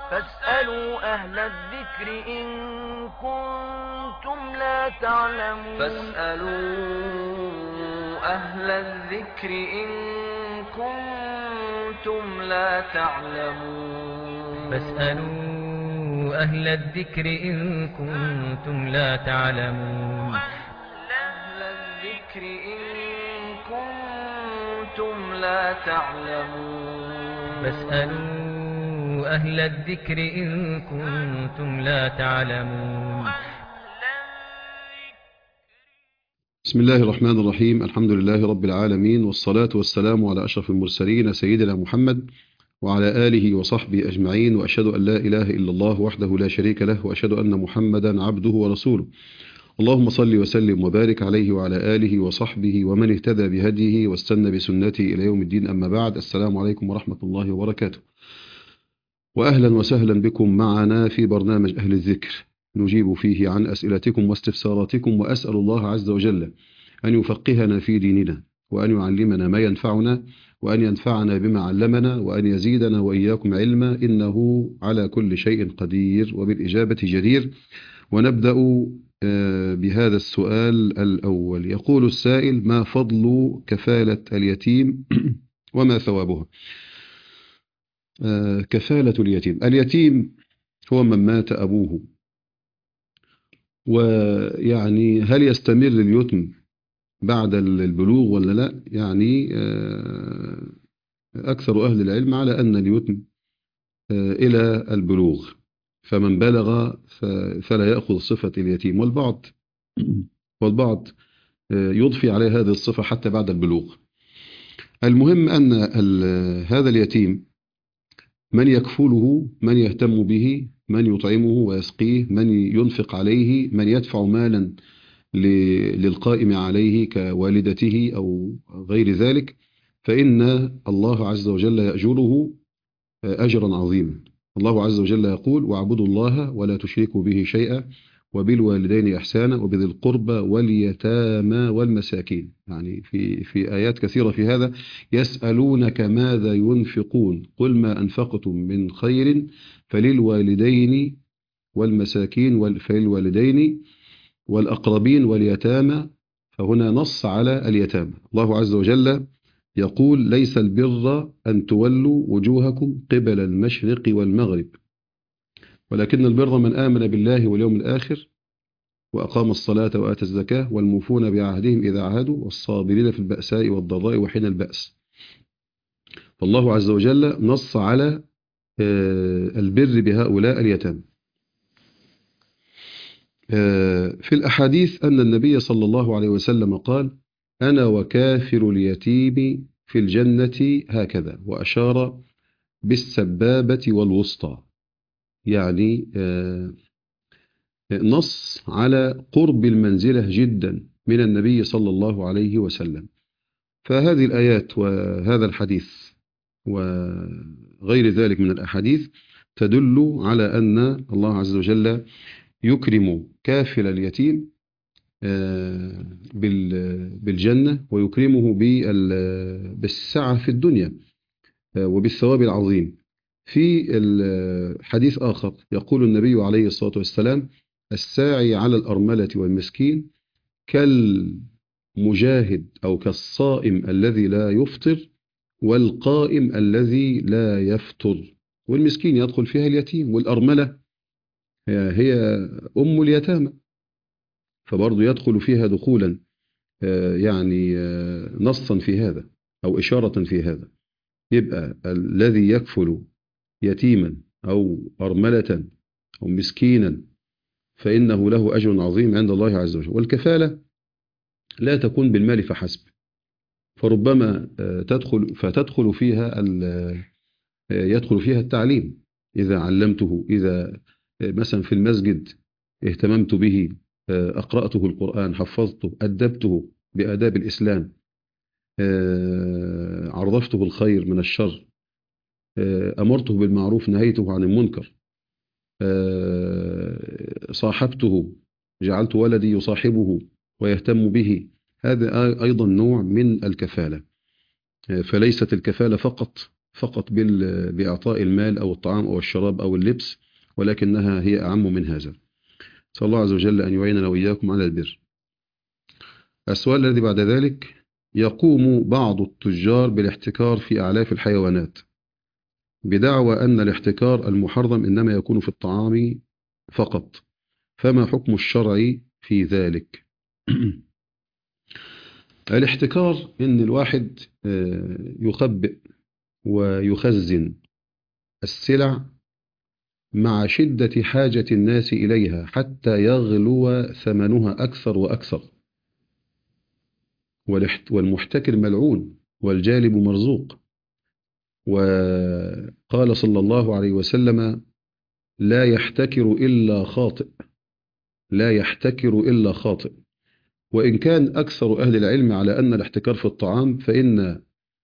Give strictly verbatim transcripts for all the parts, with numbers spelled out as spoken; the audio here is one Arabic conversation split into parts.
فاسألوا أهل الذكر إن كنتم لا تعلمون فاسألوا أهل الذكر إن كنتم لا تعلمون فاسألوا أهل الذكر إن كنتم لا تعلمون أهل الذكر إن كنتم لا تعلمون فاسألوا أهل الذكر إن كنتم لا تعلمون. بسم الله الرحمن الرحيم. الحمد لله رب العالمين، والصلاة والسلام على أشرف المرسلين سيدنا محمد وعلى آله وصحبه أجمعين، وأشهد أن لا إله إلا الله وحده لا شريك له، وأشهد أن محمدا عبده ورسوله. اللهم صل وسلم وبارك عليه وعلى آله وصحبه ومن اهتدى بهديه واستنى بسنته إلى يوم الدين. أما بعد، السلام عليكم ورحمة الله وبركاته، وأهلا وسهلا بكم معنا في برنامج أهل الذكر، نجيب فيه عن أسئلتكم واستفساراتكم، وأسأل الله عز وجل أن يفقهنا في ديننا، وأن يعلمنا ما ينفعنا، وأن ينفعنا بما علمنا، وأن يزيدنا وإياكم علما، إنه على كل شيء قدير وبالإجابة جدير. ونبدأ بهذا السؤال الأول. يقول السائل: ما فضل كفالة اليتيم وما ثوابها؟ كفالة اليتيم، اليتيم هو من مات أبوه، ويعني هل يستمر اليتم بعد البلوغ ولا لا؟ يعني أكثر أهل العلم على أن اليتم إلى البلوغ، فمن بلغ فلا يأخذ صفة اليتيم، والبعض والبعض يضفي عليه هذه الصفة حتى بعد البلوغ. المهم أن هذا اليتيم من يكفله، من يهتم به، من يطعمه ويسقيه، من ينفق عليه، من يدفع مالا للقائم عليه كوالدته أو غير ذلك، فإن الله عز وجل يأجره أجرا عظيما. الله عز وجل يقول: واعبدوا الله ولا تشركوا به شيئا وبالوالدين إحسانا وبذي القربى واليتامى والمساكين. يعني في في آيات كثيرة في هذا. يسألونك ماذا ينفقون قل ما أنفقتم من خير فللوالدين والمساكين فللوالدين والأقربين واليتامى. فهنا نص على اليتامى. الله عز وجل يقول: ليس البر أن تولوا وجوهكم قبل المشرق والمغرب، ولكن البر من آمن بالله واليوم الآخر وأقام الصلاة وآتى الزكاة والموفون بعهدهم إذا عاهدوا والصابرين في البأساء والضراء وحين البأس. فالله عز وجل نص على البر بهؤلاء اليتامى. في الأحاديث أن النبي صلى الله عليه وسلم قال: أنا وكافر اليتيم في الجنة هكذا، وأشار بالسبابة والوسطى، يعني نص على قرب المنزلة جدا من النبي صلى الله عليه وسلم. فهذه الآيات وهذا الحديث وغير ذلك من الأحاديث تدل على أن الله عز وجل يكرم كافل اليتيم بالجنة، ويكرمه بالسعة في الدنيا وبالثواب العظيم. في الحديث آخر يقول النبي عليه الصلاة والسلام: الساعي على الأرملة والمسكين كالمجاهد أو كالصائم الذي لا يفطر والقائم الذي لا يفطر. والمسكين يدخل فيها اليتيم، والأرملة هي أم اليتامى، فبرضو يدخل فيها دخولا يعني نصا في هذا أو إشارة في هذا. يبقى الذي يكفل يتيما أو أرملة أو مسكينا فإنه له أجر عظيم عند الله عز وجل. والكفالة لا تكون بالمال فحسب، فربما تدخل فتدخل فيها يدخل فيها التعليم. إذا علمته، إذا مثلا في المسجد اهتممت به، أقرأته القرآن، حفظته، أدبته بآداب الإسلام، عرفته الخير من الشر، أمرته بالمعروف، نهيته عن المنكر، صاحبته، جعلت ولدي يصاحبه ويهتم به، هذا أيضا نوع من الكفالة. فليست الكفالة فقط فقط بإعطاء المال أو الطعام أو الشراب أو اللبس، ولكنها هي أعم من هذا. صلى الله عز وجل أن يعيننا وإياكم على البر. السؤال الذي بعد ذلك: يقوم بعض التجار بالاحتكار في أعلاف الحيوانات بدعوى أن الاحتكار المحرم إنما يكون في الطعام فقط، فما حكم الشرع في ذلك؟ الاحتكار إن الواحد يخبئ ويخزن السلع مع شدة حاجة الناس إليها حتى يغلو ثمنها أكثر وأكثر، والمحتكر ملعون والجالب مرزوق. وقال صلى الله عليه وسلم: لا يحتكر إلا خاطئ، لا يحتكر إلا خاطئ. وإن كان أكثر أهل العلم على أن الاحتكار في الطعام، فإن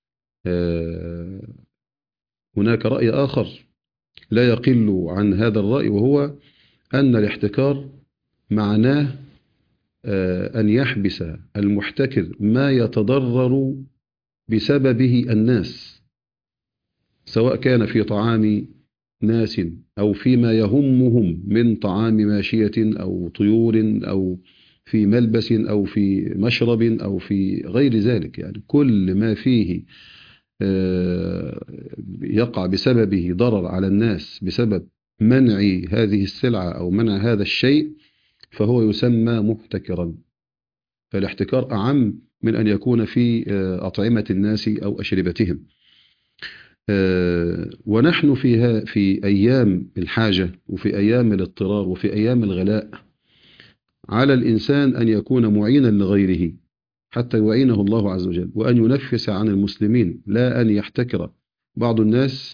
هناك رأي آخر لا يقل عن هذا الرأي، وهو أن الاحتكار معناه أن يحبس المحتكر ما يتضرر بسببه الناس، سواء كان في طعام ناس أو فيما يهمهم من طعام ماشية أو طيور أو في ملبس أو في مشرب أو في غير ذلك. يعني كل ما فيه يقع بسببه ضرر على الناس بسبب منع هذه السلعة أو منع هذا الشيء فهو يسمى محتكرا. فالاحتكار أعم من أن يكون في أطعمة الناس أو أشربتهم. ونحن فيها في أيام الحاجة وفي أيام الاضطرار وفي أيام الغلاء، على الإنسان أن يكون معينا لغيره حتى يعينه الله عز وجل، وأن ينفس عن المسلمين، لا أن يحتكر. بعض الناس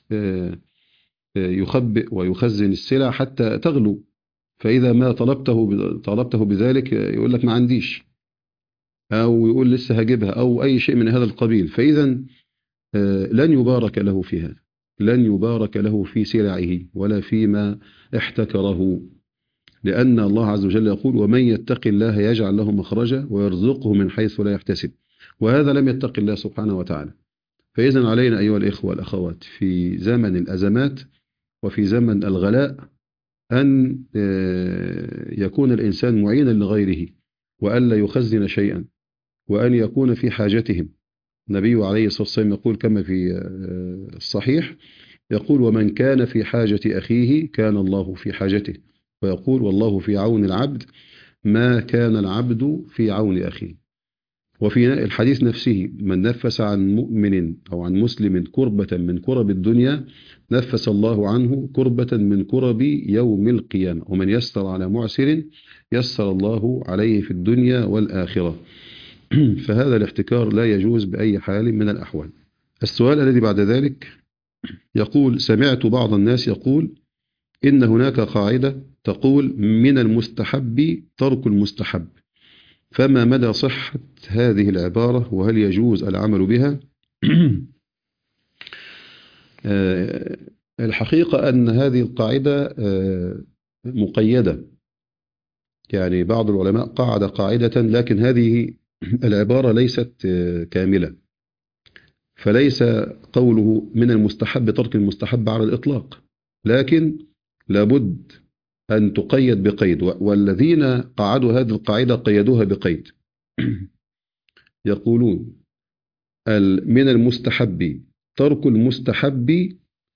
يخبئ ويخزن السلع حتى تغلو، فإذا ما طلبته طلبته بذلك يقول لك ما عنديش، أو يقول لسه هجيبها، أو أي شيء من هذا القبيل. فإذا لن يبارك له في هذا، لن يبارك له في سلعه ولا فيما احتكره، لأن الله عز وجل يقول: ومن يتق الله يجعل له مخرجا ويرزقه من حيث لا يحتسب. وهذا لم يتق الله سبحانه وتعالى. فإذا علينا أيها الإخوة والأخوات في زمن الأزمات وفي زمن الغلاء أن يكون الإنسان معينا لغيره، وأن لا يخزن شيئا، وأن يكون في حاجتهم. النبي عليه الصلاة والسلام يقول كما في الصحيح، يقول: ومن كان في حاجة أخيه كان الله في حاجته، ويقول: والله في عون العبد ما كان العبد في عون أخيه. وفي الحديث نفسه: من نفس عن مؤمن أو عن مسلم كربة من كرب الدنيا نفس الله عنه كربة من كرب يوم القيامة، ومن يسر على معسر يسر الله عليه في الدنيا والآخرة. فهذا الاحتكار لا يجوز بأي حال من الأحوال. السؤال الذي بعد ذلك يقول: سمعت بعض الناس يقول إن هناك قاعدة تقول من المستحب ترك المستحب، فما مدى صحة هذه العبارة، وهل يجوز العمل بها؟ الحقيقة أن هذه القاعدة مقيدة، يعني بعض العلماء قاعد قاعدة، لكن هذه العبارة ليست كاملة، فليس قوله من المستحب ترك المستحب على الإطلاق، لكن لابد أن تقيد بقيد. والذين قاعدوا هذه القاعدة قيدوها بقيد، يقولون من المستحب ترك المستحب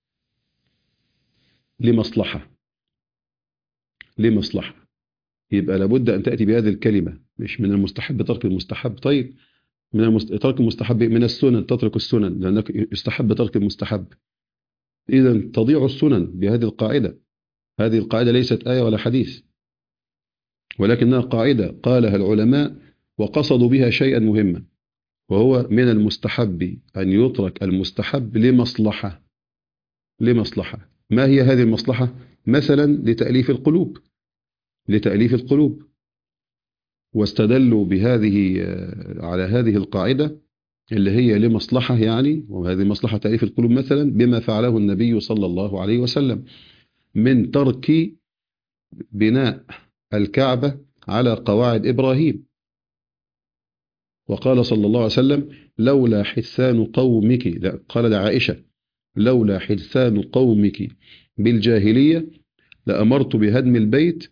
لمصلحة، لمصلحة. يبقى لابد أن تأتي بهذه الكلمة، مش من المستحب ترك المستحب. طيب من المست... ترك المستحب من السنن تترك السنن لأنك يستحب ترك المستحب، إذا تضيع السنن بهذه القاعدة. هذه القاعدة ليست آية ولا حديث، ولكنها قاعدة قالها العلماء وقصدوا بها شيئا مهما، وهو من المستحب أن يترك المستحب لمصلحة. لمصلحة، ما هي هذه المصلحة؟ مثلا لتأليف القلوب، لتأليف القلوب. واستدلوا بهذه على هذه القاعدة اللي هي لمصلحة، يعني وهذه مصلحة تأليف القلوب مثلا بما فعله النبي صلى الله عليه وسلم من ترك بناء الكعبة على قواعد إبراهيم. وقال صلى الله عليه وسلم: لولا حثان قومك، قال لعائشة: لولا حدثان قومك بالجاهلية لأمرت بهدم البيت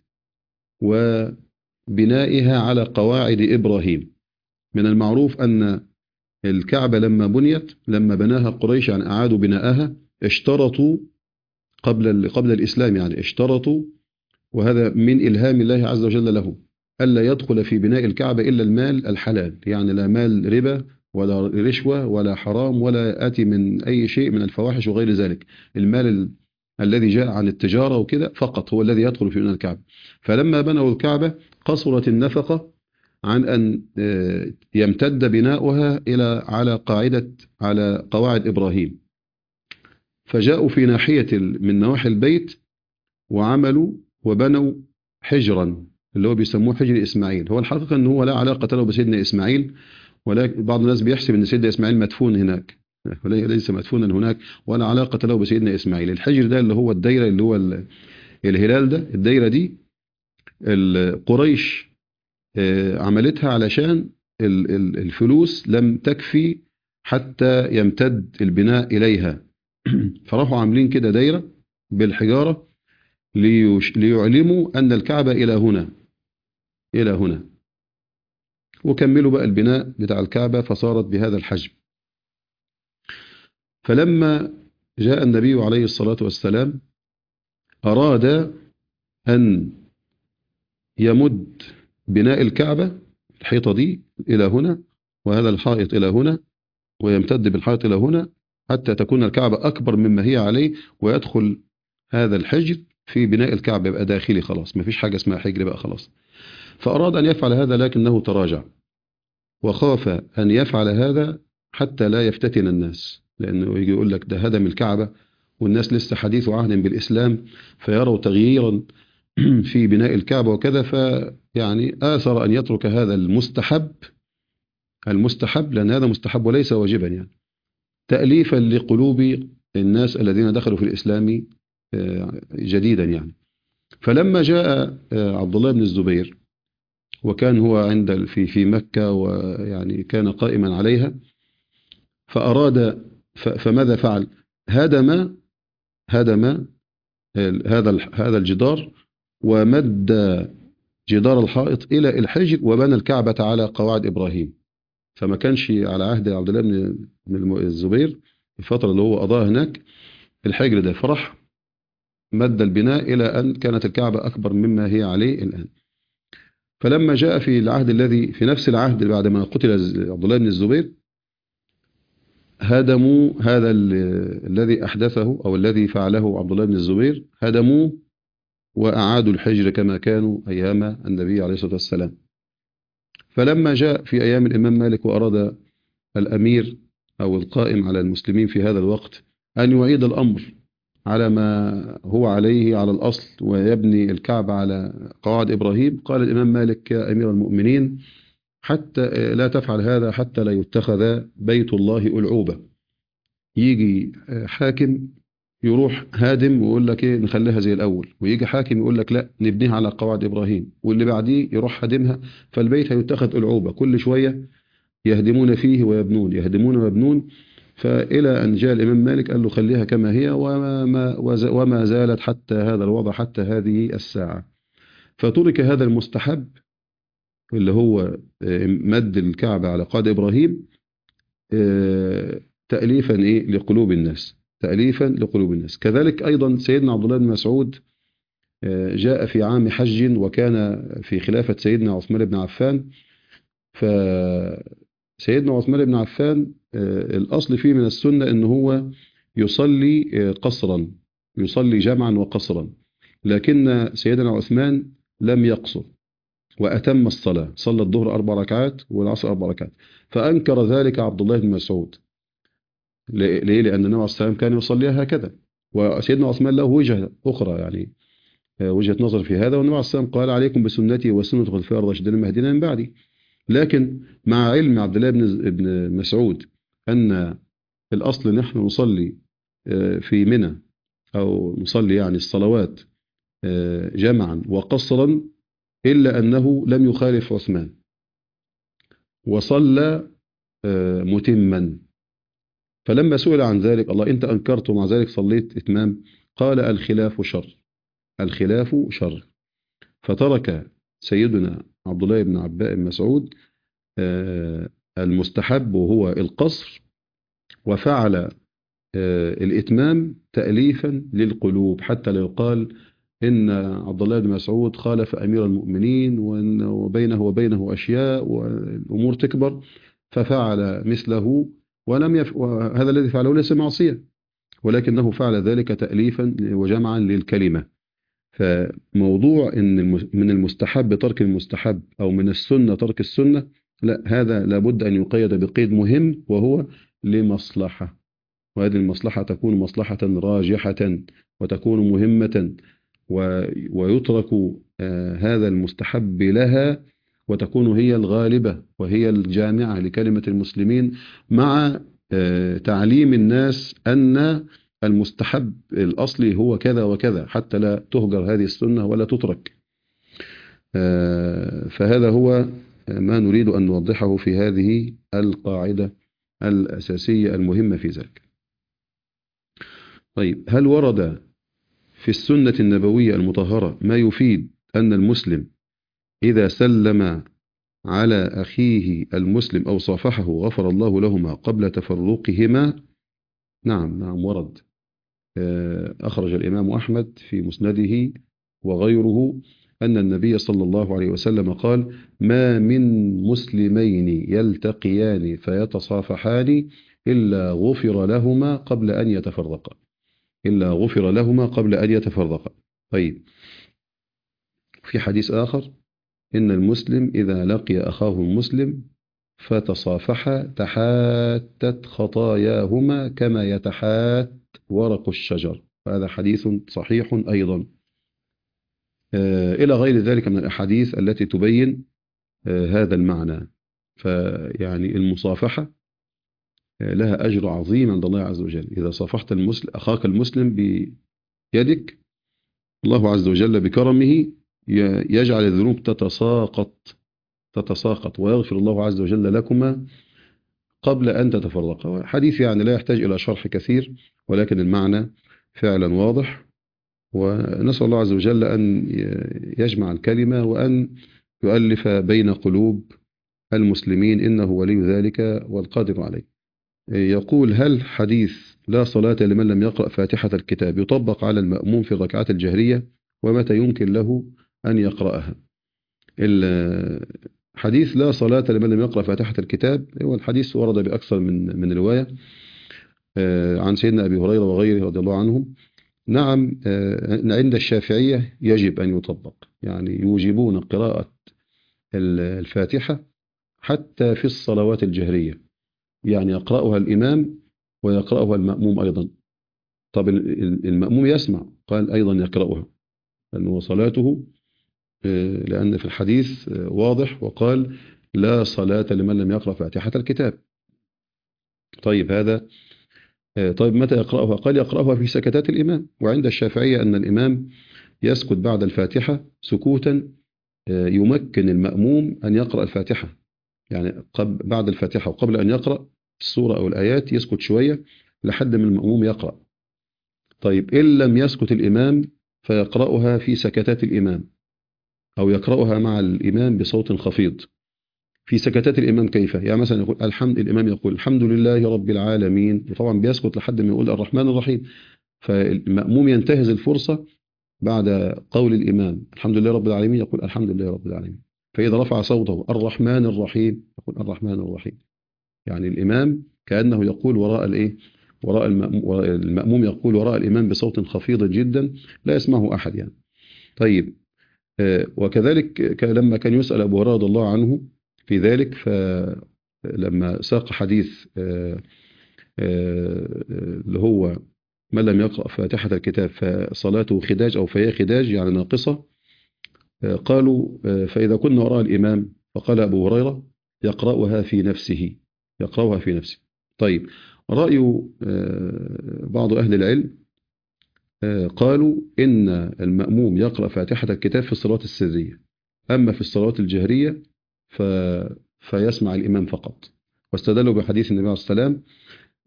وبنائها على قواعد إبراهيم. من المعروف أن الكعبة لما بنيت، لما بناها قريش يعني أعادوا بناءها، اشترطوا قبل قبل الإسلام، يعني اشترطوا، وهذا من إلهام الله عز وجل له، ألا يدخل في بناء الكعبة إلا المال الحلال، يعني لا مال ربا ولا رشوة ولا حرام ولا آتي من أي شيء من الفواحش وغير ذلك. المال ال... الذي جاء عن التجارة وكده فقط هو الذي يدخل في بناء الكعبة. فلما بنوا الكعبة قصرت النفقة عن أن يمتد بناؤها إلى على قاعدة على قواعد إبراهيم، فجاءوا في ناحية من نواحي البيت وعملوا وبنوا حجرا اللي هو بيسموه حجر إسماعيل. هو الحقيقة أنه هو لا علاقة له بسيدنا إسماعيل، ولكن بعض الناس بيحسب أن سيدنا إسماعيل مدفون هناك، ليس مدفونا هناك ولا علاقة له بسيدنا إسماعيل. الحجر ده اللي هو الدايرة اللي هو الهلال ده، الدايرة دي القريش عملتها علشان الفلوس لم تكفي حتى يمتد البناء إليها، فراحوا عاملين كده دايرة بالحجارة ليعلموا أن الكعبة إلى هنا إلى هنا، وكملوا بقى البناء بتاع الكعبة فصارت بهذا الحجم. فلما جاء النبي عليه الصلاة والسلام أراد أن يمد بناء الكعبة، الحيطة دي إلى هنا وهذا الحائط إلى هنا ويمتد بالحائط إلى هنا حتى تكون الكعبة أكبر مما هي عليه، ويدخل هذا الحجر في بناء الكعبة يبقى داخلي خلاص، ما فيش حاجة اسمها حجر بقى خلاص. فأراد أن يفعل هذا لكنه تراجع وخاف أن يفعل هذا حتى لا يفتتن الناس، لأنه يجي يقول لك ده هدم الكعبة والناس لسه حديث عهد بالإسلام فيروا تغييرا في بناء الكعبة وكذا، فيعني آثر أن يترك هذا المستحب المستحب لأن هذا مستحب وليس واجبا، يعني تأليفا لقلوب الناس الذين دخلوا في الإسلام جديدا يعني. فلما جاء عبد الله بن الزبير وكان هو عند في في مكة ويعني كان قائما عليها، فأراد فماذا فعل؟ هدم هدم هذا هذا الجدار ومد جدار الحائط إلى الحجر وبنى الكعبة على قواعد إبراهيم. فما كانش على عهد عبد الله بن الزبير الفترة اللي هو قضاها هناك الحجر ده، فرح مد البناء إلى أن كانت الكعبة أكبر مما هي عليه الآن. فلما جاء في العهد الذي في نفس العهد بعد ما قتل عبد الله بن الزبير هدموا هذا الذي أحدثه أو الذي فعله عبد الله بن الزبير، هدموه وأعادوا الحجر كما كانوا أيام النبي عليه الصلاة والسلام. فلما جاء في أيام الإمام مالك وأراد الأمير أو القائم على المسلمين في هذا الوقت أن يعيد الأمر على ما هو عليه على الأصل ويبني الكعبة على قواعد إبراهيم، قال الإمام مالك يا أمير المؤمنين حتى لا تفعل هذا حتى لا يتخذ بيت الله ألعوبة. يجي حاكم يروح هادم ويقول لك ايه نخليها زي الأول، ويجي حاكم يقول لك لا نبنيها على قواعد إبراهيم، واللي بعديه يروح هادمها، فالبيت هيتخذ ألعوبة كل شوية يهدمون فيه ويبنون يهدمون ويبنون. فإلى أن جاء الإمام مالك قال له خليها كما هي وما, وما زالت حتى هذا الوضع حتى هذه الساعة. فترك هذا المستحب اللي هو مد الكعبة على قواعد إبراهيم تأليفا إيه لقلوب الناس تأليفا لقلوب الناس. كذلك أيضا سيدنا عبد الله بن مسعود جاء في عام حج وكان في خلافة سيدنا عثمان بن عفان. فسيدنا عثمان بن عفان الأصل فيه من السنة أنه هو يصلي قصرا يصلي جمعا وقصرا، لكن سيدنا عثمان لم يقصر وأتم الصلاة، صلى الظهر أربع ركعات والعصر أربع ركعات. فأنكر ذلك عبد الله بن مسعود. ليه؟ لأن النبي عليه الصلاة والسلام كان يصليها هكذا، وسيدنا عثمان له وجهة أخرى يعني وجهة نظر في هذا، والنبي عليه الصلاة والسلام قال عليكم بسنتي وسنة الخلفاء الراشدين المهديين من بعدي. لكن مع علم عبد الله بن مسعود أن الأصل نحن نصلي في منى أو نصلي يعني الصلوات جمعا وقصرا، إلا أنه لم يخالف عثمان وصلى متما. فلما سئل عن ذلك الله أنت أنكرت ومع ذلك صليت إتمام، قال الخلاف شر، الخلاف شر. فترك سيدنا عبد الله بن عباس بن مسعود المستحب وهو القصر، وفعل الإتمام تأليفا للقلوب، حتى لا يقال إن عبد الله بن مسعود خالف أمير المؤمنين وبينه وبينه أشياء والأمور تكبر ففعل مثله، ولم يف... وهذا الذي فعله ليس معصية، ولكنه فعل ذلك تأليفا وجمعا للكلمة. فموضوع إن من المستحب ترك المستحب أو من السنة ترك السنة، لا، هذا لابد أن يقيد بقيد مهم وهو لمصلحة، وهذه المصلحة تكون مصلحة راجحة وتكون مهمة، ويترك هذا المستحب لها وتكون هي الغالبة وهي الجامعة لكلمة المسلمين، مع تعليم الناس أن المستحب الأصلي هو كذا وكذا، حتى لا تهجر هذه السنة ولا تترك. فهذا هو ما نريد أن نوضحه في هذه القاعدة الأساسية المهمة في ذلك. طيب، هل ورد في السنة النبوية المطهرة ما يفيد أن المسلم إذا سلم على أخيه المسلم أو صافحه غفر الله لهما قبل تفرقهما؟ نعم نعم ورد. أخرج الإمام أحمد في مسنده وغيره أن النبي صلى الله عليه وسلم قال: ما من مسلمين يلتقيان فيتصافحان إلا غفر لهما قبل أن يتفرقا، إلا غفر لهما قبل أن يتفرقا. طيب، في حديث آخر: إن المسلم إذا لقي أخاه المسلم فتصافحا تحاتت خطاياهما كما يتحات ورق الشجر. هذا حديث صحيح أيضا، إلى غير ذلك من الأحاديث التي تبين هذا المعنى. فيعني المصافحة لها أجر عظيم عند الله عز وجل. إذا صافحت المسلم أخاك المسلم بيدك، الله عز وجل بكرمه يجعل الذنوب تتساقط تتساقط ويغفر الله عز وجل لكما قبل أن تتفرقا. حديث يعني لا يحتاج إلى شرح كثير، ولكن المعنى فعلا واضح، ونسأل الله عز وجل أن يجمع الكلمة وأن يؤلف بين قلوب المسلمين، إنه ولي ذلك والقادر عليه. يقول: هل حديث لا صلاة لمن لم يقرأ فاتحة الكتاب يطبق على المأموم في الركعات الجهرية، ومتى يمكن له أن يقرأها؟ الحديث لا صلاة لمن لم يقرأ فاتحة الكتاب هو الحديث ورد بأكثر من من رواية عن سيدنا أبي هريرة وغيره رضي الله عنهم. نعم، عند الشافعية يجب أن يطبق، يعني يوجبون قراءة الفاتحة حتى في الصلوات الجهرية، يعني يقرأها الإمام ويقرأها المأموم أيضا. طب المأموم يسمع، قال أيضا يقرأها، لأنه صلاته، لأن في الحديث واضح وقال: لا صلاة لمن لم يقرأ فاتحة الكتاب. طيب هذا طيب متى يقرأها؟ قال: يقرأها في سكتات الإمام. وعند الشافعية أن الإمام يسكت بعد الفاتحة سكوتا يمكن المأموم أن يقرأ الفاتحة، يعني بعد الفاتحة وقبل أن يقرأ السورة أو الآيات يسكت شوية لحد من المأموم يقرأ. طيب إن لم يسكت الإمام فيقرأها في سكتات الإمام، أو يقرأها مع الإمام بصوت خفيض. في سكتات الإمام كيف؟ يعني مثلا يقول الحمد الإمام يقول الحمد لله رب العالمين، وطبعا بيسكت لحد ما يقول الرحمن الرحيم، فالمأموم ينتهز الفرصة بعد قول الإمام الحمد لله رب العالمين يقول الحمد لله رب العالمين. فإذا رفع صوته الرحمن الرحيم يقول الرحمن الرحيم، يعني الإمام كأنه يقول وراء الإيه؟ وراء المأموم، المأموم يقول وراء الإمام بصوت خفيض جدا لا يسمعه أحد يعني. طيب، وكذلك لما كان يسأل أبو هريرة رضي الله عنه في ذلك، فلما ساق حديث اللي هو من لم يقرأ فاتحة الكتاب فصلاته خداج أو فهي خداج يعني ناقصة، قالوا: فإذا كنا وراء الإمام، فقال أبو هريرة: يقرأها في نفسه، يقرأها في نفسه. طيب، رأي بعض أهل العلم قالوا إن المأموم يقرأ فاتحة الكتاب في الصلاة السرية، أما في الصلاة الجهرية ف... فيسمع الإمام فقط، واستدلوا بحديث النبي عليه الصلاة والسلام: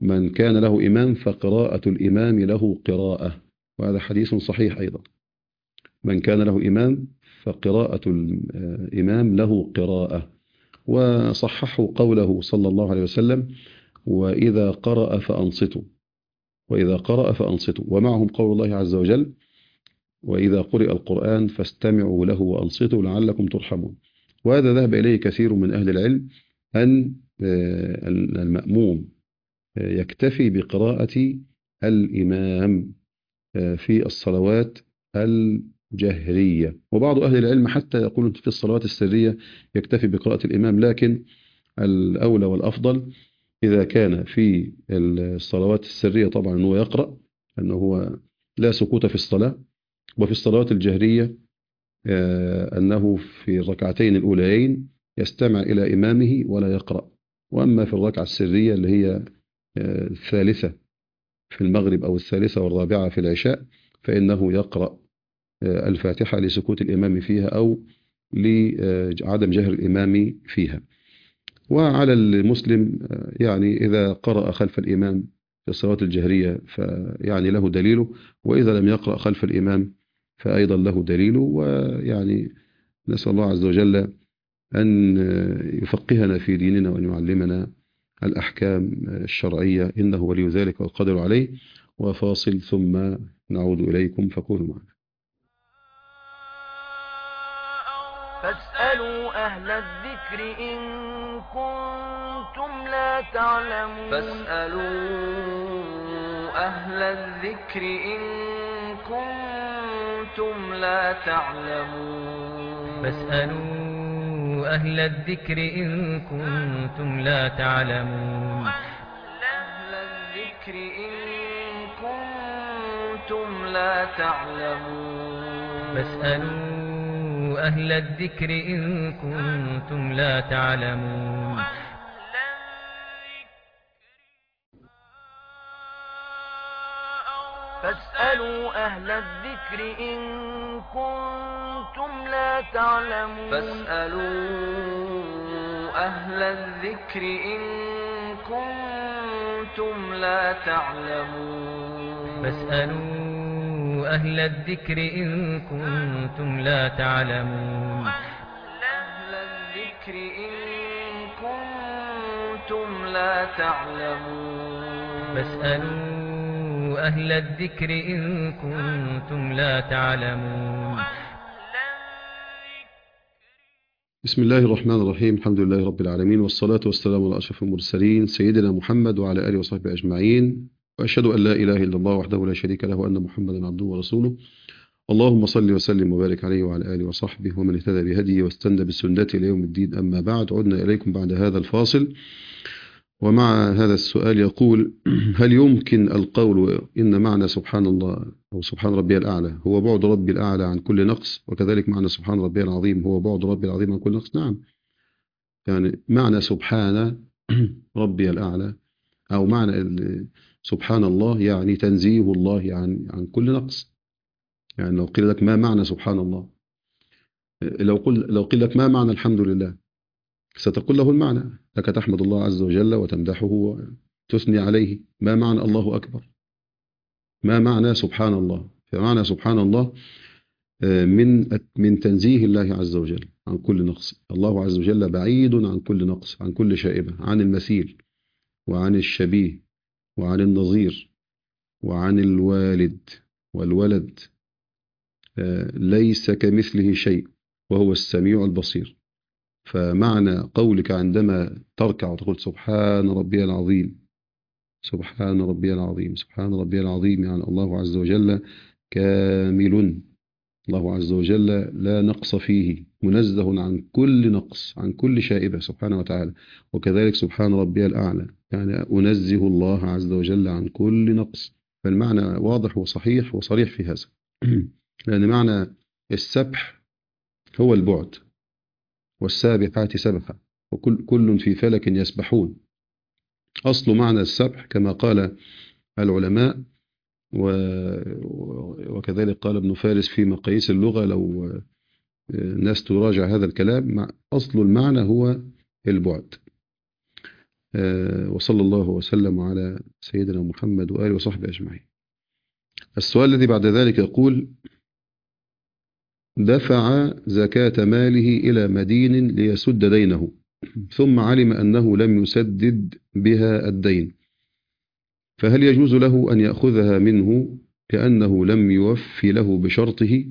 من كان له إمام فقراءة الإمام له قراءة، وهذا حديث صحيح أيضا. من كان له إمام فقراءة الإمام له قراءة. وصححوا قوله صلى الله عليه وسلم: وإذا قرأ فأنصتوا، وإذا قرأ فأنصتوا. ومعهم قول الله عز وجل: وإذا قرئ القرآن فاستمعوا له وأنصتوا لعلكم ترحمون. وهذا ذهب إليه كثير من أهل العلم، أن المأموم يكتفي بقراءة الإمام في الصلوات الجهرية. وبعض أهل العلم حتى يقول في الصلوات السرية يكتفي بقراءة الإمام، لكن الأولى والأفضل إذا كان في الصلوات السرية طبعا أنه يقرأ، أنه هو لا سكوت في الصلاة. وفي الصلوات الجهرية أنه في الركعتين الأوليين يستمع إلى إمامه ولا يقرأ. وأما في الركعة السرية اللي هي الثالثة في المغرب أو الثالثة والرابعة في العشاء فإنه يقرأ الفاتحة لسكوت الإمام فيها أو لعدم جهر الإمام فيها. وعلى المسلم يعني إذا قرأ خلف الإمام في الصلاة الجهرية فيعني له دليله، وإذا لم يقرأ خلف الإمام فأيضا له دليله. ويعني نسأل الله عز وجل أن يفقهنا في ديننا وأن يعلمنا الأحكام الشرعية، إنه ولي ذلك والقدر عليه. وفاصل ثم نعود إليكم، فكونوا معنا. فاسألوا أهل الذكر إن كنتم لا تعلمون فاسألوا أهل الذكر إن كنتم لا تعلمون فاسألوا أهل الذكر إن كنتم لا تعلمون أهل الذكر إن كنتم لا تعلمون فاسألوا أهل الذكر إن كنتم لا تعلمون فاسألوا أهل الذكر إن كنتم لا تعلمون فاسألوا أهل الذكر إن كنتم لا تعلمون فاسألوا أهل الذكر إن كنتم لا تعلمون أهل الذكر إن كنتم لا تعلمون فاسألوا أهل الذكر إن كنتم لا تعلمون. بسم الله الرحمن الرحيم. الحمد لله رب العالمين، والصلاة والسلام على أشرف المرسلين سيدنا محمد وعلى آله وصحبه أجمعين. وأشهد أن لا إله إلا الله وحده لا شريك له وأن محمدا عبده ورسوله. اللهم صل وسلم وبارك عليه وعلى آله وصحبه ومن اهتدى بهديه واستنى بسنته إلى يوم الدين. أما بعد، عدنا إليكم بعد هذا الفاصل، ومع هذا السؤال يقول: هل يمكن القول إن معنى سبحان الله أو سبحان ربي الأعلى هو بعد ربي الأعلى عن كل نقص، وكذلك معنى سبحان ربي العظيم هو بعد ربي العظيم عن كل نقص؟ نعم، يعني معنى سبحان ربي الأعلى أو معنى سبحان الله يعني تنزيه الله عن عن كل نقص. يعني لو قيل لك ما معنى سبحان الله، لو قل لو قيل لك ما معنى الحمد لله، ستقول له المعنى، لك تحمد الله عز وجل وتمدحه وتثني عليه. ما معنى الله أكبر؟ ما معنى سبحان الله؟ فمعنى سبحان الله من من تنزيه الله عز وجل عن كل نقص. الله عز وجل بعيد عن كل نقص، عن كل شائبة، عن المثيل وعن الشبيه وعن النظير وعن الوالد والولد. ليس كمثله شيء وهو السميع البصير. فمعنى قولك عندما تركع وتقول سبحان ربي العظيم، سبحان ربي العظيم، سبحان ربي العظيم، يعني الله عز وجل كامل، الله عز وجل لا نقص فيه، منزه عن كل نقص، عن كل شائبة سبحانه وتعالى. وكذلك سبحان ربي الأعلى، يعني أنزه الله عز وجل عن كل نقص. فالمعنى واضح وصحيح وصريح في هذا. لأن معنى السبح هو البعد، والسابحات سبحا، وكل كل في فلك يسبحون. أصل معنى السبح كما قال العلماء، وكذلك قال ابن فارس في مقاييس اللغة، لو الناس تراجع هذا الكلام، أصل المعنى هو البعد. وصلى الله وسلم على سيدنا محمد وآله وصحبه أجمعين. السؤال الذي بعد ذلك يقول: دفع زكاة ماله إلى مدين ليسد دينه، ثم علم أنه لم يسدد بها الدين، فهل يجوز له أن يأخذها منه كأنه لم يوفي له بشرطه؟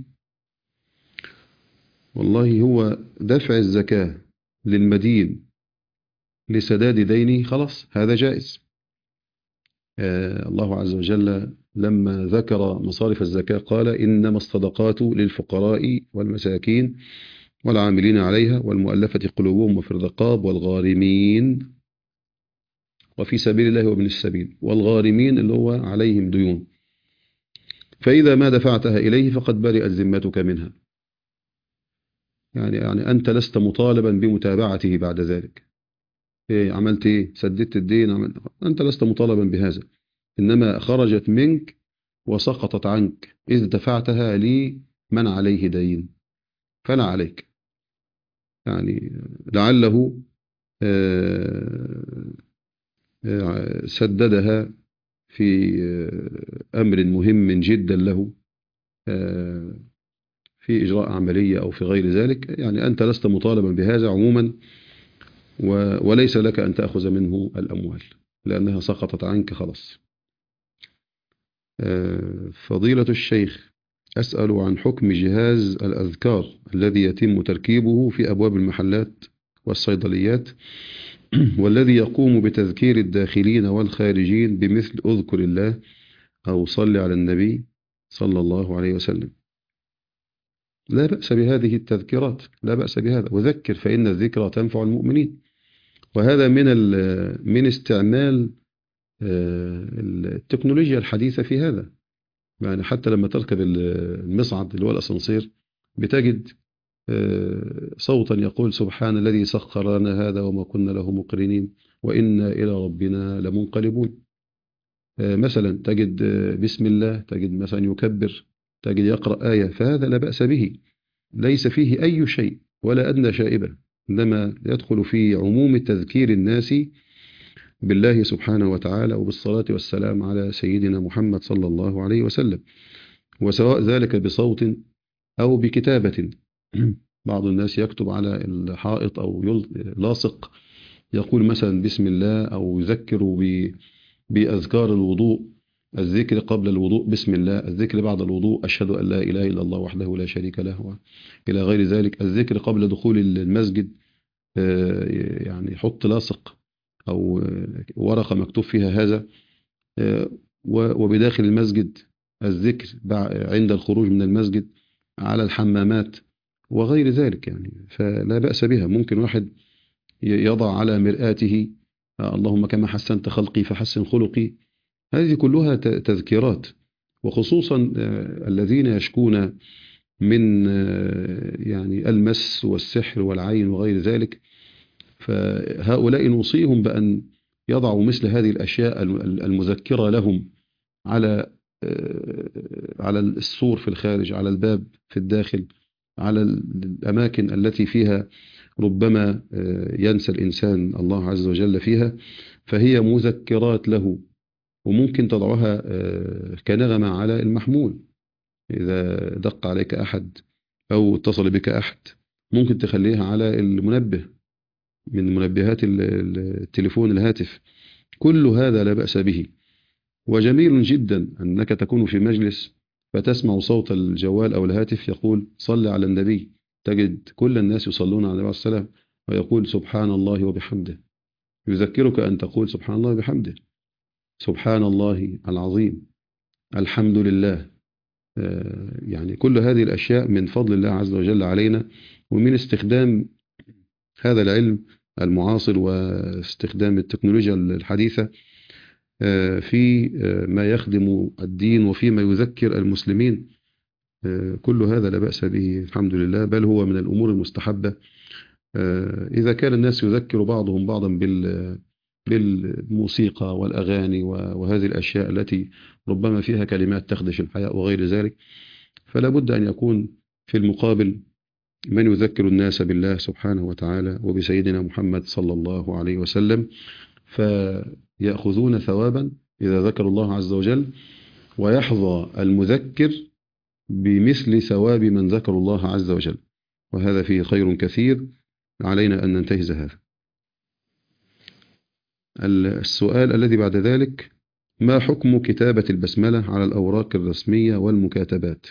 والله هو دفع الزكاة للمدين لسداد دينه خلاص هذا جائز. آه الله عز وجل لما ذكر مصارف الزكاة قال: إنما الصدقات للفقراء والمساكين والعاملين عليها والمؤلفة قلوبهم وفي الرقاب والغارمين وفي سبيل الله وابن السبيل. والغارمين اللي هو عليهم ديون، فإذا ما دفعتها إليه فقد برئت ذمتك منها. يعني يعني أنت لست مطالبا بمتابعته بعد ذلك. إيه عملت إيه؟ سددت الدين، عملت. أنت لست مطالبا بهذا، إنما خرجت منك وسقطت عنك إذ دفعتها لمن عليه دين، فلا عليك. يعني لعله سددها في أمر مهم جدا له في إجراء عملية أو في غير ذلك. يعني أنت لست مطالبا بهذا عموما، وليس لك أن تأخذ منه الأموال لأنها سقطت عنك خلاص. فضيلة الشيخ، أسأل عن حكم جهاز الأذكار الذي يتم تركيبه في أبواب المحلات والصيدليات، والذي يقوم بتذكير الداخلين والخارجين بمثل أذكر الله أو صل على النبي صلى الله عليه وسلم. لا بأس بهذه التذكيرات، لا بأس بهذا، وذكر فإن الذكرى تنفع المؤمنين. وهذا من من استعمال التكنولوجيا الحديثة في هذا. يعني حتى لما تركب المصعد اللي هو الأسانسير بتجد صوتا يقول: سبحان الذي سخر لنا هذا وما كنا له مقرنين وإنا إلى ربنا لمنقلبون. مثلا تجد بسم الله، تجد مثلا يكبر، تجد يقرأ آية، فهذا لا بأس به، ليس فيه أي شيء ولا أدنى شائبة، إنما يدخل في عموم تذكير الناس بالله سبحانه وتعالى وبالصلاة والسلام على سيدنا محمد صلى الله عليه وسلم، وسواء ذلك بصوت أو بكتابة. بعض الناس يكتب على الحائط أو لاصق يقول مثلا بسم الله، أو يذكر بأذكار الوضوء: الذكر قبل الوضوء بسم الله، الذكر بعد الوضوء أشهد أن لا إله إلا الله وحده لا شريك له، إلى غير ذلك. الذكر قبل دخول المسجد، يعني حط لاصق أو ورقة مكتوب فيها هذا. وبداخل المسجد الذكر عند الخروج من المسجد، على الحمامات وغير ذلك. يعني فلا بأس بها. ممكن واحد يضع على مرآته: اللهم كما حسنت خلقي فحسن خلقي. هذه كلها تذكيرات، وخصوصا الذين يشكون من يعني المس والسحر والعين وغير ذلك، فهؤلاء نوصيهم بأن يضعوا مثل هذه الأشياء المذكرة لهم على على السور في الخارج، على الباب في الداخل، على الأماكن التي فيها ربما ينسى الإنسان الله عز وجل فيها، فهي مذكرات له. وممكن تضعها كنغمة على المحمول، إذا دق عليك أحد أو اتصل بك أحد ممكن تخليها على المنبه من منبهات التليفون الهاتف. كل هذا لا بأس به، وجميل جدا أنك تكون في مجلس فتسمع صوت الجوال أو الهاتف يقول: صل على النبي. تجد كل الناس يصلون على النبي عليه السلام ويقول: سبحان الله وبحمده. يذكرك أن تقول سبحان الله وبحمده، سبحان الله العظيم، الحمد لله. يعني كل هذه الأشياء من فضل الله عز وجل علينا، ومن استخدام هذا العلم المعاصر واستخدام التكنولوجيا الحديثة في ما يخدم الدين وفيما يذكر المسلمين. كل هذا لا بأس به الحمد لله، بل هو من الأمور المستحبة إذا كان الناس يذكر بعضهم بعضا بالموسيقى والأغاني وهذه الأشياء التي ربما فيها كلمات تخدش الحياء وغير ذلك. فلا بد أن يكون في المقابل من يذكر الناس بالله سبحانه وتعالى وبسيدنا محمد صلى الله عليه وسلم. فيأخذون ثوابا إذا ذكروا الله عز وجل، ويحظى المذكر بمثل ثواب من ذكروا الله عز وجل، وهذا فيه خير كثير، علينا أن ننتهز هذا. السؤال الذي بعد ذلك: ما حكم كتابة البسملة على الأوراق الرسمية والمكاتبات؟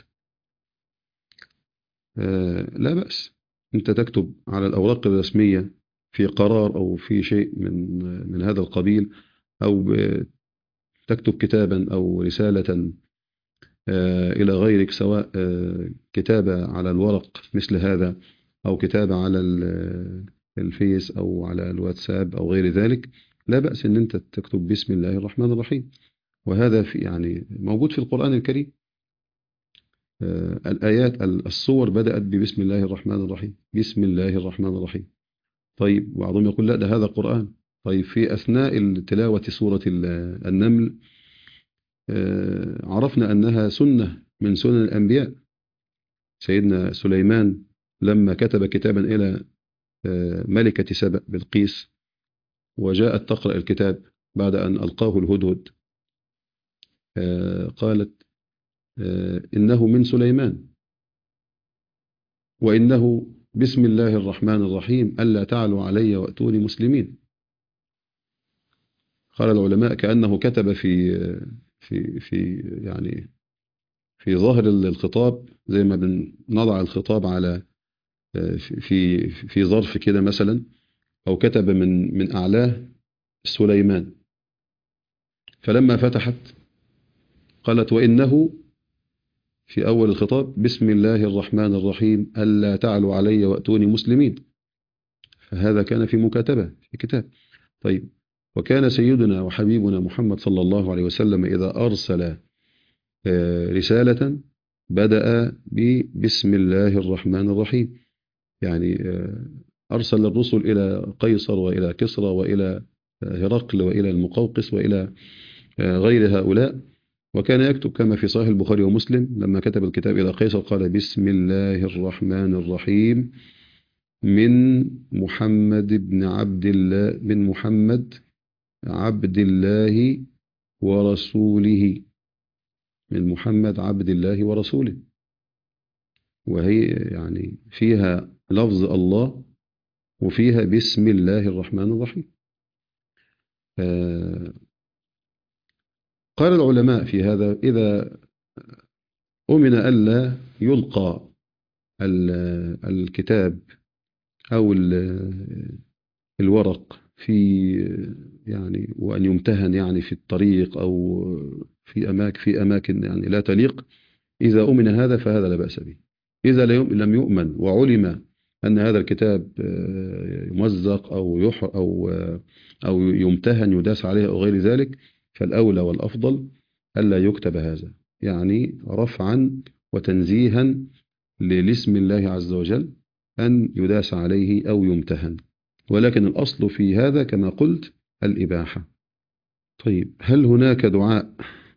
آه لا بأس، أنت تكتب على الأوراق الرسمية في قرار أو في شيء من من هذا القبيل، أو تكتب كتابا أو رسالة آه إلى غيرك، سواء آه كتابة على الورق مثل هذا، أو كتابة على الفيس أو على الواتساب أو غير ذلك. لا بأس أن أنت تكتب بسم الله الرحمن الرحيم، وهذا في يعني موجود في القرآن الكريم. آه الآيات الصور بدأت ببسم الله الرحمن الرحيم، بسم الله الرحمن الرحيم. طيب بعضهم يقول لا ده هذا قرآن. طيب في أثناء تلاوة سورة النمل آه عرفنا أنها سنة من سنن الأنبياء. سيدنا سليمان لما كتب كتابا إلى آه ملكة سبأ بلقيس، وجاءت تقرأ الكتاب بعد أن ألقاه الهدهد، آه قالت آه إنه من سليمان وإنه بسم الله الرحمن الرحيم ألا تعلوا علي وأتوني مسلمين. قال العلماء كأنه كتب في في في يعني في ظهر الخطاب، زي ما بنضع الخطاب على في في ظرف كده مثلا، أو كتب من من أعلاه سليمان. فلما فتحت قالت وإنه في أول الخطاب بسم الله الرحمن الرحيم ألا تعلوا علي وأتوني مسلمين. فهذا كان في مكاتبة في كتاب. طيب، وكان سيدنا وحبيبنا محمد صلى الله عليه وسلم إذا أرسل رسالة بدأ ببسم الله الرحمن الرحيم. يعني أرسل الرسل إلى قيصر وإلى كسرى وإلى هرقل وإلى المقوقس وإلى غير هؤلاء، وكان يكتب كما في صحيح البخاري ومسلم لما كتب الكتاب إلى قيصر قال بسم الله الرحمن الرحيم من محمد بن عبد الله من محمد عبد الله ورسوله، من محمد عبد الله ورسوله. وهي يعني فيها لفظ الله وفيها بسم الله الرحمن الرحيم. آه قال العلماء في هذا: إذا أمن ألا يلقى الكتاب أو الورق في يعني وأن يمتهن يعني في الطريق أو في أماكن في أماكن يعني لا تليق، إذا أمن هذا فهذا لا بأس به. إذا لم يؤمن وعلم أن هذا الكتاب يمزق أو يح أو أو يمتهن يداس عليه أو غير ذلك، فالأولى والأفضل ألا يكتب هذا، يعني رفعا وتنزيها لاسم الله عز وجل أن يداس عليه أو يمتهن. ولكن الأصل في هذا كما قلت الإباحة. طيب، هل هناك دعاء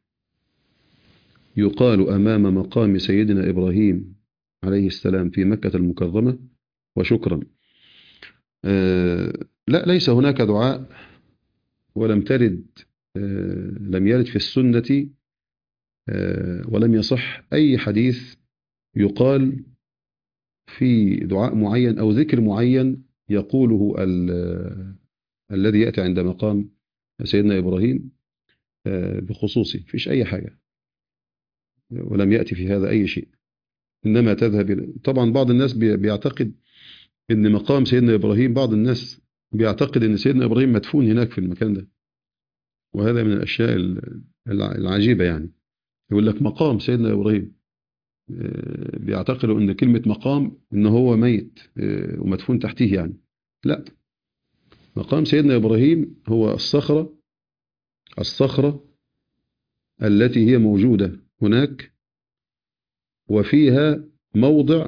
يقال أمام مقام سيدنا إبراهيم عليه السلام في مكة المكرمة؟ وشكرا. آه لا، ليس هناك دعاء، ولم ترد آه لم يرد في السنة آه ولم يصح أي حديث يقال في دعاء معين أو ذكر معين يقوله الذي يأتي عند مقام سيدنا إبراهيم آه بخصوصه. فيش أي حاجة، ولم يأتي في هذا أي شيء. إنما تذهب طبعا بعض الناس بيعتقد إن مقام سيدنا إبراهيم، بعض الناس بيعتقد إن سيدنا إبراهيم مدفون هناك في المكان ده، وهذا من الأشياء العجيبة. يعني يقول لك مقام سيدنا إبراهيم، بيعتقدوا إن كلمة مقام إن هو ميت ومدفون تحتيه يعني. لا، مقام سيدنا إبراهيم هو الصخرة الصخرة التي هي موجودة هناك، وفيها موضع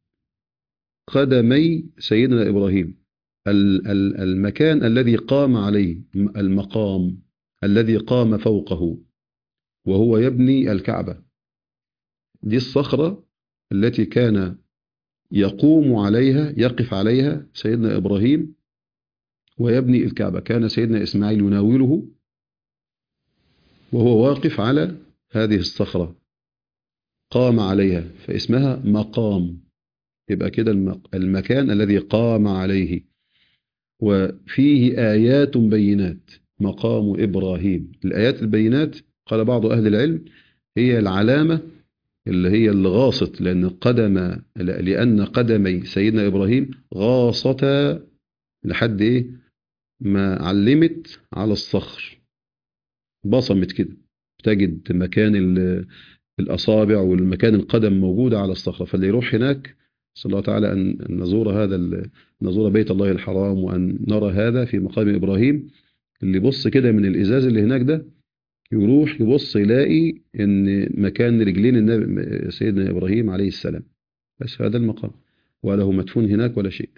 قدمي سيدنا إبراهيم، المكان الذي قام عليه، المقام الذي قام فوقه وهو يبني الكعبة. دي الصخرة التي كان يقوم عليها يقف عليها سيدنا إبراهيم ويبني الكعبة. كان سيدنا إسماعيل يناوله وهو واقف على هذه الصخرة، قام عليها فاسمها مقام. يبقى كده المكان الذي قام عليه. وفيه آيات بينات، مقام إبراهيم. الآيات البينات قال بعض أهل العلم هي العلامة اللي هي اللي غاصت، لأن قدم لأن قدمي سيدنا إبراهيم غاصتا لحد إيه ما علمت على الصخر، بصمت كده، تجد مكان الأصابع والمكان القدم موجودة على الصخرة. فاللي يروح هناك صلى الله تعالى أن نزور هذا نزور بيت الله الحرام وأن نرى هذا في مقام إبراهيم. اللي يبص كده من الإزاز اللي هناك ده يروح يبص يلاقي ان مكان رجلين النبي سيدنا إبراهيم عليه السلام، بس هذا المقام، وله مدفون هناك ولا شيء.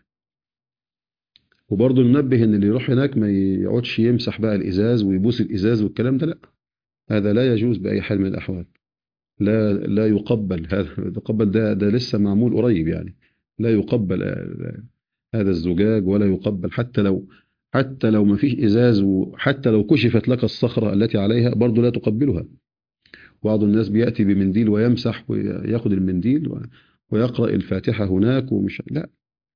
وبرضه ننبه ان اللي يروح هناك ما يقعدش يمسح بقى الإزاز ويبوس الإزاز والكلام ده، لا، هذا لا يجوز بأي حال من الأحوال. لا لا يقبل هذا يقبل ده ده لسه معمول قريب يعني. لا يقبل هذا الزجاج، ولا يقبل حتى لو حتى لو ما فيش إزاز، وحتى لو كشفت لك الصخرة التي عليها برضو لا تقبلها. بعض الناس بيأتي بمنديل ويمسح ويأخذ المنديل ويقرأ الفاتحة هناك ومش، لا،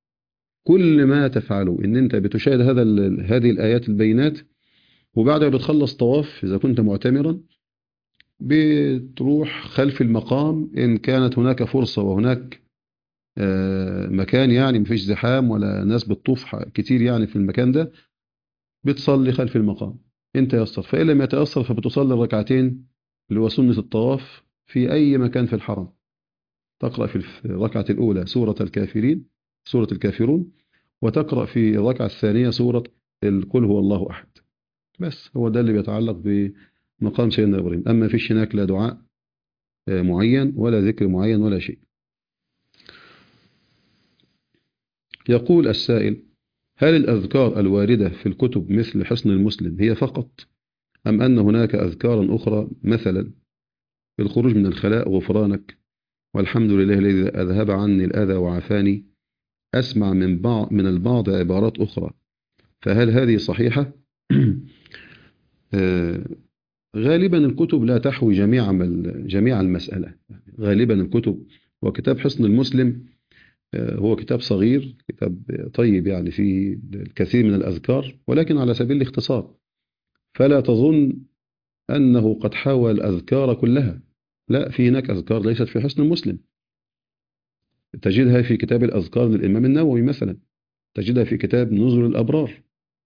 كل ما تفعله إن أنت بتشاهد هذا هذه الآيات البينات، وبعدها بتخلص طواف إذا كنت معتمرا، بتروح خلف المقام إن كانت هناك فرصة وهناك مكان يعني مفيش زحام ولا ناس بتطوف كتير يعني في المكان ده، بتصلي خلف المقام إن تيسر. فإن لم يتيسر فبتصلي الركعتين اللي هو سنة الطواف في أي مكان في الحرم. تقرأ في الركعة الأولى سورة الكافرين سورة الكافرون، وتقرأ في الركعة الثانية سورة قل هو الله أحد. بس هو ده اللي بيتعلق بمقام سيدنا إبراهيم. أما فيش هناك لا دعاء معين ولا ذكر معين ولا شيء. يقول السائل: هل الأذكار الواردة في الكتب مثل حصن المسلم هي فقط، أم أن هناك أذكارا أخرى مثلا الخروج من الخلاء، غفرانك، والحمد لله الذي أذهب عني الأذى وعافاني؟ أسمع من بعض من البعض عبارات أخرى، فهل هذه صحيحة؟ غالبا الكتب لا تحوي جميع جميع المسألة. غالبا الكتب، وكتاب حصن المسلم هو كتاب صغير، كتاب طيب يعني فيه الكثير من الأذكار، ولكن على سبيل الاختصار، فلا تظن أنه قد حاول الأذكار كلها. لا، في هناك أذكار ليست في حصن المسلم، تجدها في كتاب الأذكار للإمام النووي مثلا، تجدها في كتاب نزل الأبرار،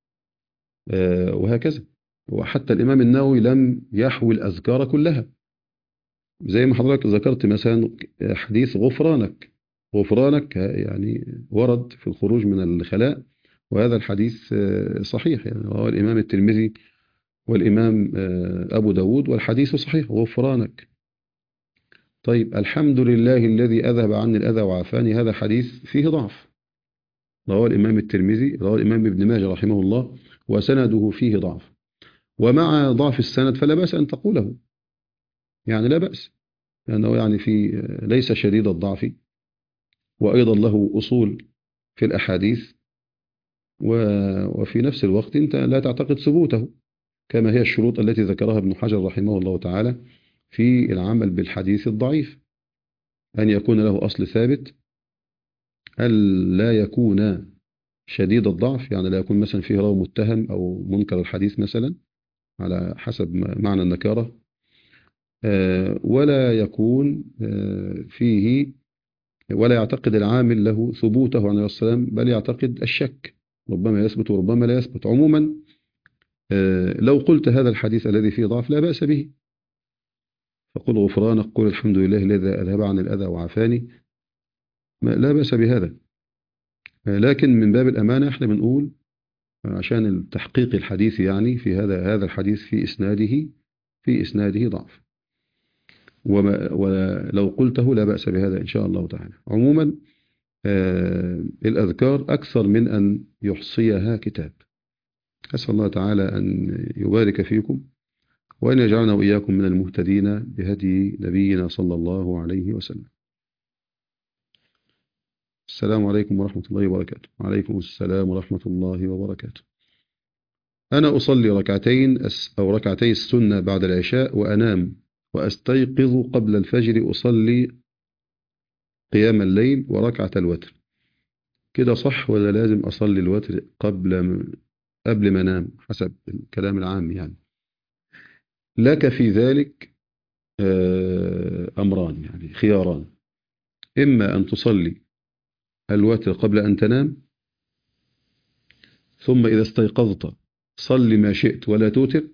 وهكذا. وحتى الإمام النووي لم يحوي الأذكار كلها، زي ما حضرتك ذكرت مثلا حديث غفرانك. غفرانك يعني ورد في الخروج من الخلاء، وهذا الحديث صحيح يعني، رواه الإمام الترمذي والإمام أبو داود، والحديث صحيح، غفرانك. طيب، الحمد لله الذي أذهب عني الأذى وعافاني، هذا حديث فيه ضعف، رواه الإمام الترمذي، رواه الإمام ابن ماجه رحمه الله، وسنده فيه ضعف. ومع ضعف السند فلا بأس أن تقوله، يعني لا بأس، لأنه يعني في ليس شديد الضعف، وأيضا له أصول في الأحاديث، وفي نفس الوقت أنت لا تعتقد ثبوته، كما هي الشروط التي ذكرها ابن حجر رحمه الله تعالى في العمل بالحديث الضعيف: أن يكون له أصل ثابت، ألا يكون شديد الضعف، يعني لا يكون مثلا فيه راوي متهم أو منكر الحديث مثلا على حسب معنى النكارة، ولا يكون فيه ولا يعتقد العامل له ثبوته عليه السلام، بل يعتقد الشك، ربما يثبت وربما لا يثبت. عموما لو قلت هذا الحديث الذي فيه ضعف لا بأس به، فقل غفرانك، قل الحمد لله الذي أذهب عن الأذى وعافاني، لا بأس بهذا. لكن من باب الأمانة احنا بنقول عشان التحقيق الحديث يعني في هذا هذا الحديث في إسناده في إسناده ضعف، ولو قلته لا بأس بهذا إن شاء الله تعالى. عموما آه الأذكار أكثر من أن يحصيها كتاب. أسأل الله تعالى أن يبارك فيكم، وأن يجعلنا وإياكم من المهتدين بهدي نبينا صلى الله عليه وسلم. السلام عليكم ورحمة الله وبركاته. وعليكم السلام ورحمة الله وبركاته. أنا أصلي ركعتين أو ركعتي السنة بعد العشاء وأنام وأستيقظ قبل الفجر أصلي قيام الليل وركعة الوتر، كده صح ولا لازم أصلي الوتر قبل قبل ما أنام حسب الكلام العام؟ يعني لك في ذلك أمران، يعني خياران: إما أن تصلي الوتر قبل أن تنام، ثم إذا استيقظت صلي ما شئت ولا توتر،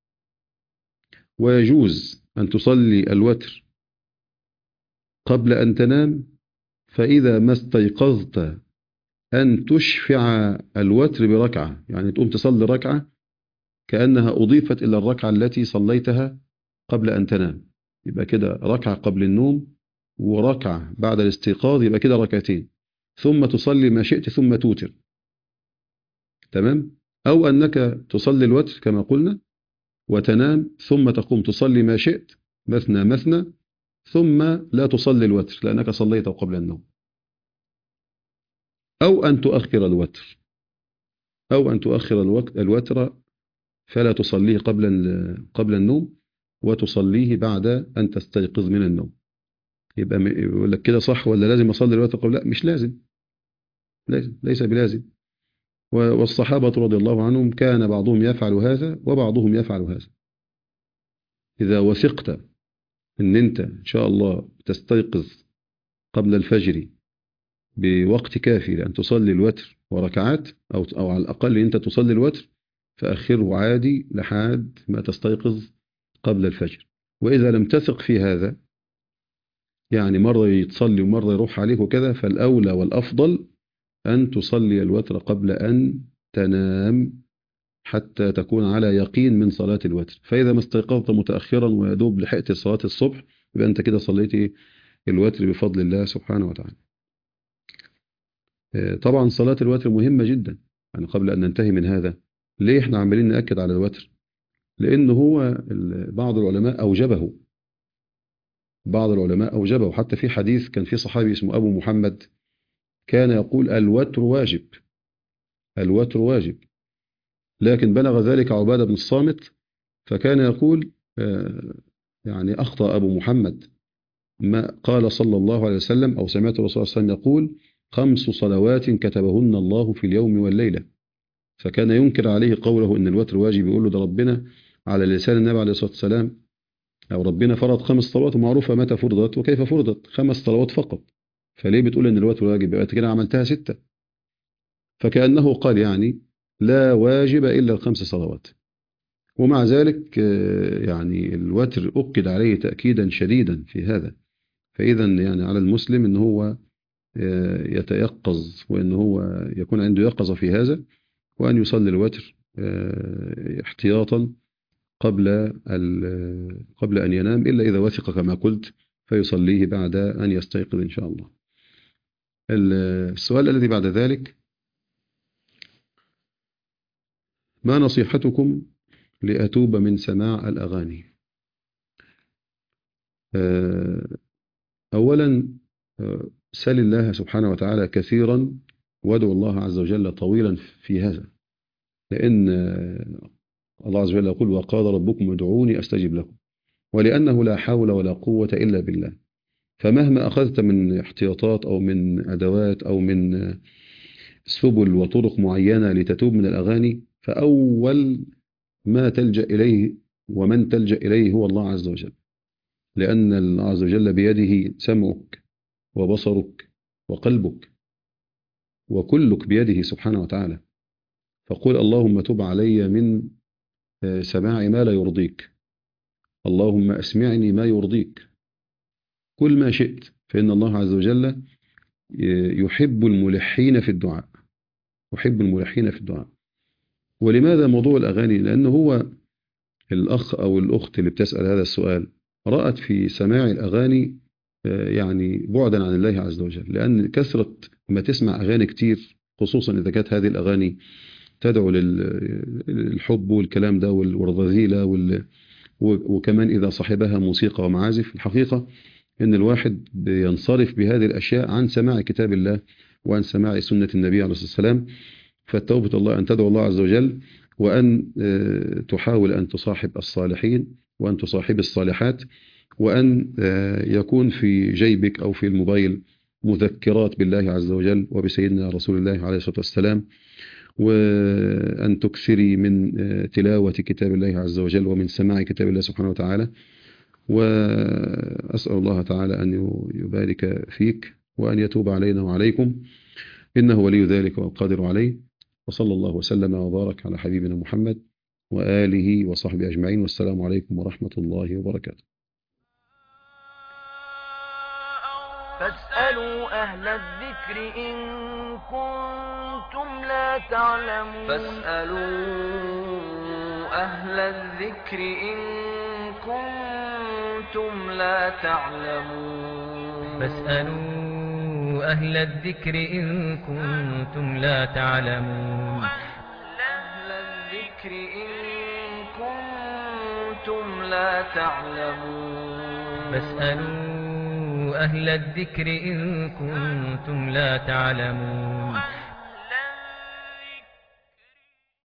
ويجوز أن تصلي الوتر قبل أن تنام، فإذا ما استيقظت أن تشفع الوتر بركعة، يعني تقوم تصلي ركعة كأنها أضيفت إلى الركعة التي صليتها قبل أن تنام، يبقى كده ركعة قبل النوم وركعة بعد الاستيقاظ، يبقى كده ركعتين، ثم تصلي ما شئت ثم توتر. تمام؟ أو أنك تصلي الوتر كما قلنا وتنام ثم تقوم تصلي ما شئت مثنى مثنى، ثم لا تصلي الوتر لأنك صليته قبل النوم. أو أن تؤخر الوتر أو أن تؤخر الوقت الوتر فلا تصليه قبل قبل النوم وتصليه بعد أن تستيقظ من النوم. يبقى يقول لك كده صح ولا لازم أصلي الوتر قبل؟ لا، مش لازم، ليس بلازم. والصحابة رضي الله عنهم كان بعضهم يفعل هذا وبعضهم يفعل هذا. إذا وثقت أن أنت إن شاء الله تستيقظ قبل الفجر بوقت كافي لأن تصلي الوتر وركعات، أو, أو على الأقل أنت تصلي الوتر، فأخره عادي لحد ما تستيقظ قبل الفجر. وإذا لم تثق في هذا، يعني مرة يتصلي ومرة يروح عليك وكذا، فالأولى والأفضل أن تصلي الوتر قبل أن تنام حتى تكون على يقين من صلاة الوتر. فإذا ما استيقظت متأخرا ويدوب لحقت صلاة الصبح، يبقى أنت كده صليت الوتر بفضل الله سبحانه وتعالى. طبعا صلاة الوتر مهمة جدا. يعني قبل أن ننتهي من هذا، ليه احنا عمالين نأكد على الوتر؟ لأنه هو بعض العلماء أوجبه بعض العلماء أوجبه حتى في حديث كان في صحابي اسمه أبو محمد كان يقول الوتر واجب، الوتر واجب، لكن بلغ ذلك عبادة بن الصامت فكان يقول يعني أخطأ أبو محمد، ما قال صلى الله عليه وسلم أو سمعت الرسول صلى الله عليه وسلم يقول خمس صلوات كتبهن الله في اليوم والليلة، فكان ينكر عليه قوله إن الوتر واجب، يقول له ده ربنا على لسان النبي عليه الصلاة والسلام، أو ربنا فرض خمس صلوات ومعروفة متى فرضت وكيف فرضت، خمس صلوات فقط، فليه بتقول إن الوتر واجب؟ يبقى كده عملتها ستة. فكأنه قال يعني لا واجب إلا الخمس صلوات، ومع ذلك يعني الوتر أكد عليه تأكيدا شديدا في هذا. فإذا يعني على المسلم إن هو يتيقظ وإن هو يكون عنده يقظة في هذا، وأن يصلي الوتر احتياطا قبل قبل أن ينام، إلا إذا وثق كما قلت فيصليه بعد أن يستيقظ إن شاء الله. السؤال الذي بعد ذلك: ما نصيحتكم لأتوب من سماع الأغاني؟ أولا سل الله سبحانه وتعالى كثيرا وادعو الله عز وجل طويلا في هذا، لأن الله عز وجل يقول وقال ربكم ادعوني أستجب لكم، ولأنه لا حول ولا قوة إلا بالله. فمهما أخذت من احتياطات أو من أدوات أو من سبل وطرق معينة لتتوب من الأغاني، فأول ما تلجأ إليه ومن تلجأ إليه هو الله عز وجل، لأن الله عز وجل بيده سمعك وبصرك وقلبك وكلك بيده سبحانه وتعالى. فقل اللهم تب علي من سماع ما لا يرضيك، اللهم أسمعني ما يرضيك، كل ما شئت، فإن الله عز وجل يحب الملحين في الدعاء، يحب الملحين في الدعاء. ولماذا موضوع الأغاني؟ لأنه هو الأخ أو الأخت اللي بتسأل هذا السؤال رأت في سماع الأغاني يعني بعدا عن الله عز وجل، لأن كثرة ما تسمع أغاني كتير، خصوصا إذا كانت هذه الأغاني تدعو للحب والكلام ده والرذيلة وال... وكمان إذا صاحبها موسيقى ومعازف، الحقيقة إن الواحد بينصرف بهذه الأشياء عن سماع كتاب الله وعن سماع سنة النبي عليه الصلاة والسلام. فالتوبة الله أن تدعو الله عز وجل وأن تحاول أن تصاحب الصالحين وأن تصاحب الصالحات، وأن يكون في جيبك أو في الموبايل مذكرات بالله عز وجل وبسيدنا رسول الله عليه الصلاة والسلام، وأن تكثري من تلاوة كتاب الله عز وجل ومن سماع كتاب الله سبحانه وتعالى. وأسأل الله تعالى أن يبارك فيك وأن يتوب علينا وعليكم، إنه ولي ذلك والقادر عليه. وصلى الله وسلم وبارك على حبيبنا محمد وآله وصحبه أجمعين، والسلام عليكم ورحمة الله وبركاته. فاسألوا أهل الذكر إن كنتم لا تعلمون فاسألوا أهل الذكر إن كنتم لا تعلمون فاسألوا أهل الذكر إن كنتم لا تعلمون أهل الذكر إن كنتم لا تعلمون فاسألوا أهل الذكر إن كنتم لا تعلمون